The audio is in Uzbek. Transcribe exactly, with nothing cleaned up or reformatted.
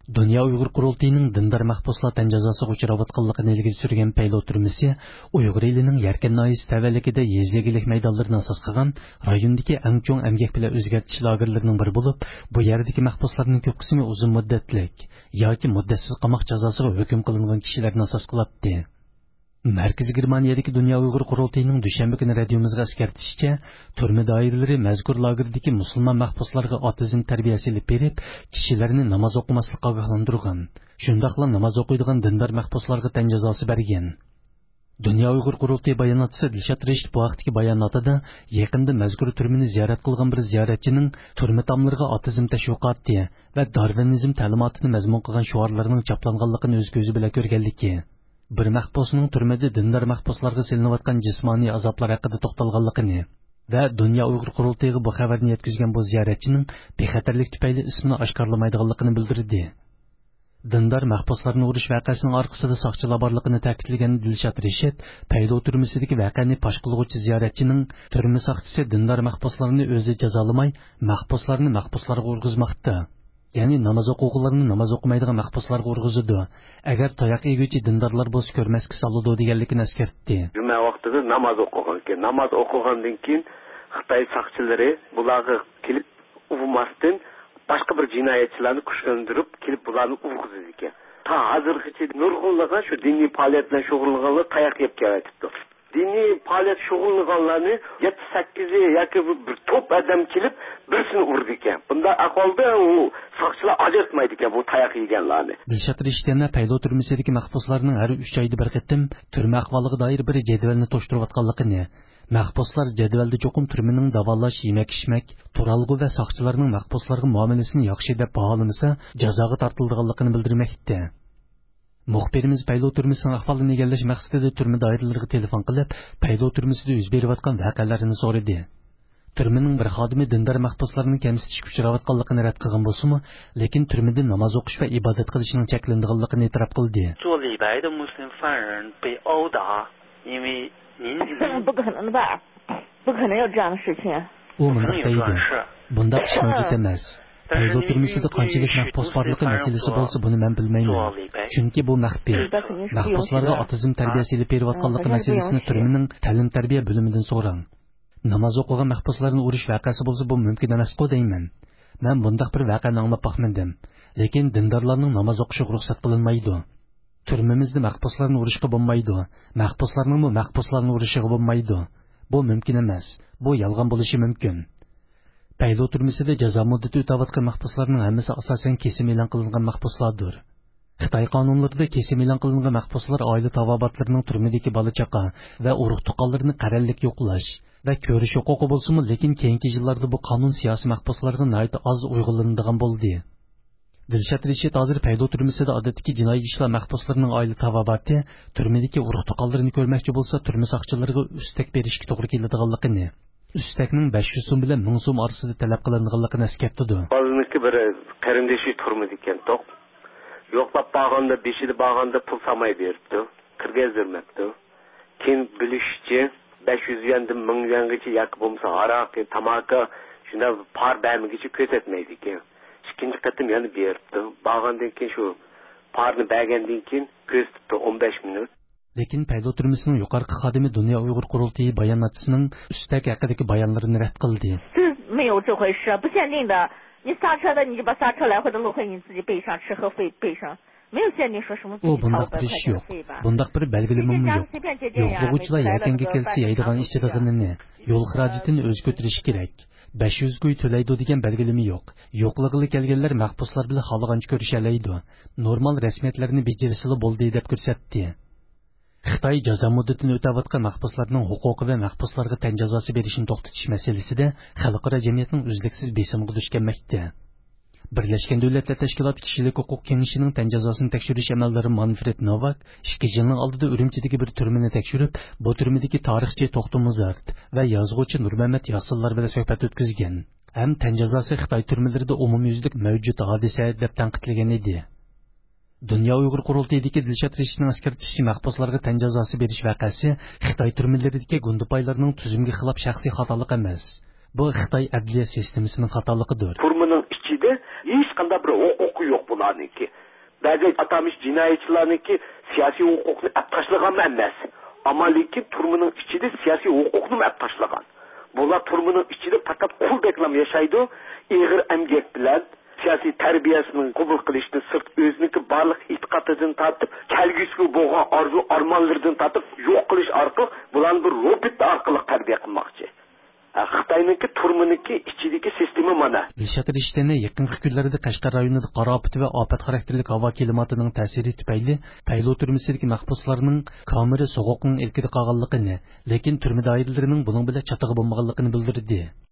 Dünya Uyghur Qurultayının dindar mahbuslar tan jazosiga uchrayotganligini ilgari surgan Paylo turmasi Uyghur elining Yarkan noyisi tavalligida yezigilik maydonlarini asos qilgan rayondagi eng cho'ng emgak bilan o'zgartish lagerlarining biri bo'lib, bu yerdagi mahbuslarning ko'p qismi uzun muddatlik yoki muddatsiz qamoq jazosiga hukm qilingan kishilarni asos qiladi. Merkez Germaniyadagi Dünya Uyghur Qurultayının dushanba kuni radiomizga eskartishicha, turma doiralari mazkur lagerdagi musulmon mahbuslarga otizm tarbiyasi ilib berib, kishilarni namoz o'qimaslikka ogohlantirgan. Shundaqla namoz o'qiydigan dindor mahbuslarga tan jazosi bergan. Dünya Uyghur Qurultayı bayonotchisi Dilshod Reshid bu vaqtdagi bayonotida yaqinda mazkur turmani ziyorat qilgan bir ziyoratchining turma tomlariga otizm tashviqoti va darvinizm ta'limotini mazmun qilgan shuarlarning chaplanganligini o'z ko'zi bilan ko'rganligi, bir mahbusning turmada dindor mahbuslarga silinayotgan jismoniy azoblar haqida to'xtalganligini va Dünya Uyghur Qurultayıga bu xabarni yetkazgan bu ziyoratchining bexatarlik tufayli ismini oshkorlamaydiganligini bildirdi. Dindar mahbuslarni urish vaqasining orqasida soqchilar borligini ta'kidlagan Dilshod Reshid, Paylo turmasidagi vaqani fosh qilguvchi ziyoratchining turma soqchisi dindar mahbuslarni o'zi jazolamay, mahbuslarni mahbuslarga urg'izmoqda. Ya'ni namoz o'quvchilarni namoz o'qimaydigan mahbuslarga urg'izadi. Agar tayoq eguvchi dindarlar bo'lsa ko'rmasga soladi deganligini eskartdi. Juma vaqtida namoz o'qigan keyin, namoz o'qigandan keyin Xitoy soqchilari bularga kelib uvmasdan başka bir cinayetçilerini kuşkandırıp gelip bularını urguzuz ekan. Ta hazırgacha nurg'unlagan shu diniy faoliyat bilan shug'ullanganlar tayoq yeb kelayapti. Diniy faoliyat shug'ullanganlarni yetti sakkiz yoki bir top odam kelib birisini urdi ekan. Bunda ahvolda u soqchilar ajratmaydi ekan bu tayoq yeganlarni. Dilshod Reshidna Paylo turmasidagi mahbuslarning har uch oyda bir qatim turma ahvoliga doir bir jadvalni to'shtirayotganligini, mahbuslar jadvalda cho'qim turmaning davolash, yemak-ichmak, turalg'u va soqchilarning mahbuslarga muomalasini yaxshi deb baholamasa, jazoga tortilganligini bildirmoqda. Muxbirimiz Paylo turmasining ahvolini egallash maqsadida turma doiralariga telefon qilib, Paylo turmasida yuz berayotgan voqealarni so'radi. Turmaning bir xodimi dindor mahbuslarning kamsitishga uchrayotganligini rad qilgan bo'lsa-mu, lekin turmada namoz o'qish va ibodat qilishning cheklanganligini e'tirof qildi. 不可能的吧？不可能有这样的事情。 U mundaq deydi. Bundaq ish mavjud emas. Paylo turmasida qanchalik mahbus borligi masalasi bo'lsa, buni men bilmayman. Chunki bu maxfiy. Mahbuslarga otizm tarbiyasi ilib berayotganligi masalasini turmaning ta'lim tarbiya bo'limidan so'rang. Namoz o'qigan mahbuslarni urish voqeasi bo'lsa, bu mumkin emas-ku deyman. Men bundaq bir voqeani anglab boqmadim. Lekin dindorlarning namoz o'qishiga ruxsat qilinmaydi. Turmamizda mahbuslarni urishga bo'lmaydi. Mahbuslarning bu mahbuslarni urishiga bo'lmaydi. Bu mumkin emas. Bu yolg'on bo'lishi mumkin. Paylo turmasida jazo muddati o'tayotgan mahbuslarning hammasi asosan kesim e'lon qilingan mahbuslardir. Xitoy qonunlarida kesim e'lon qilingan mahbuslar oila tavobatlarining turmadagi bola-chaqa va urug' tuqqanlarni qarallik yo'qlash va ko'rish huquqi bo'lsa-mu, lekin keyingi yillarda bu qonun siyosiy mahbuslarga nihoyat oz uyg'unlanadigan bo'ldi. Dilshod Reshid hozir Paylo turmasida odatdagi jinoiy ishlar mahbuslarining oila tavobati turmadagi urug' tuqqanlarini ko'rmoqchi bo'lsa, turma soqchilariga ustak berishga to'g'ri keladiganligini, ustakning besh yuz so'm bilan ming so'm orasida talab qilinadiganligini eskartdi. Oliniki bir qarindoshi turmadi ekan, to'q. Yo'qlab borganda, beshida borganda pul samay beribdi, kirgazdirmabdi. Keyin bilishchi besh yuz yuandan ming yuangacha yoki bo'lmasa aroq, tamaki shunda par bermigicha ko'rsatmaydi ekan. İkinci qatim yana beribdi. Borgandan keyin shu parni bergandan keyin ko'rsatibdi o'n besh minut. Lekin Paylo turmasining yuqorqi xodimi Dünya Uyghur Qurultayı bayonotchisining ustak haqidagi bayonlarini rad qildi. 没有这回事，不限定的。你刹车的，你就把刹车来回的路费你自己背上，吃喝费背上。没有限定说什么自己掏五百块钱的费吧。 Bundaq bir belgileme yo'q. Yo'qlovchilar yakanga kelsa yeydigan ishchiligini, yo'l xarajatini o'zi ko'tarishi kerak. besh yuz go'y to'laydi degan belgileme yo'q. Yo'qlig'iga kelganlar mahbuslar bilan xohlagancha ko'risha oladi. Normal rasmiyatlarni bajarisili bo'ldi deb ko'rsatdi. Xitoy jazo muddatini o'tayotgan mahbuslarning huquqi va mahbuslarga tan jazosi berishni to'xtatish masalasida xalqaro jamiyatning uzluksiz besimga duch kelmoqda. Birlashgan Davlatlar Tashkiloti Kishilik huquq kengashining tan jazosini tekshirish amaldori Manfred Novak ikki yilning oldida Urumchidagi bir turmani tekshirib, bu turmadagi tarixchi To'xti Muzart va yozuvchi Nurmamat Yasillar bilan suhbat o'tkazgan. Ham tan jazosi Xitoy turmalarida umumyuzlik mavjud hodisa deb tanqidlagan edi. Dünya Uyghur Qurultayidagi Dilshod Reshidning eskartishi mahbuslarga tan jazosi berish voqeasi Xitoy turmalaridagi gundupaylarning tuzumga xilof shaxsiy xatolik emas. Bu Xitoy adliya sistemasining xatoligidir. Turmaning ichida hech qanday bir huquq huquqi yo'q bularniki. Ba'zi atamış jinoyatchilarniki siyosiy huquqni atqashlagan emas. Ammo lekin turmuning ichida siyosiy huquqni atqashlagan. Bular turmuning ichida faqat quldeklam yashaydi, ig'ir emgak bilan siyosiy tarbiyasini qabul qilishni sirt o'ziniki barliq e'tiqodidan tortib, kelgusi bo'lgan orzu armonlaridan tortib yo'q qilish orqali bularni bir robot orqali tarbiya qilmoqchi. Xitoyniki turmuniki ichidagi sistema mana. Dilshod Rishtani yaqinqi kunlarda Qashqar rayonida qor ofati va ofat xarakterli havo klimatining ta'siri tufayli Paylo turmisidagi mahbuslarning kamera so'g'oqning ilkida qolganligini, lekin turma doiralarining buning bilan chatiga bo'lmaganligini bildirdi.